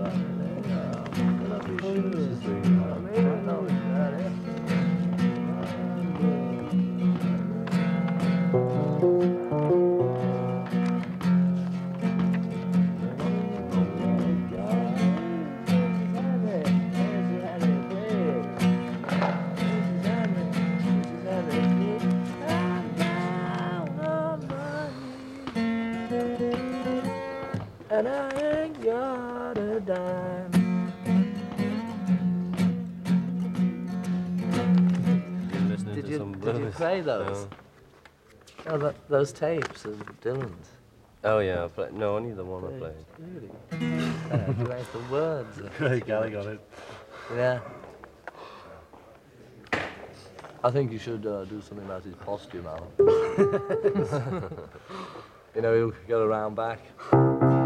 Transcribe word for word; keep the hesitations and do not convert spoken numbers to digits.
And I ain't got a dime. Listening Did to you, some did blues. you play those? No. Oh, that, those tapes of Dylan's. Oh yeah, I played. No, only the one I played. Really? Uh, you write the words. Craig Gallagher got it. Yeah. I think you should uh, do something about his posture now. You know, he'll get around back.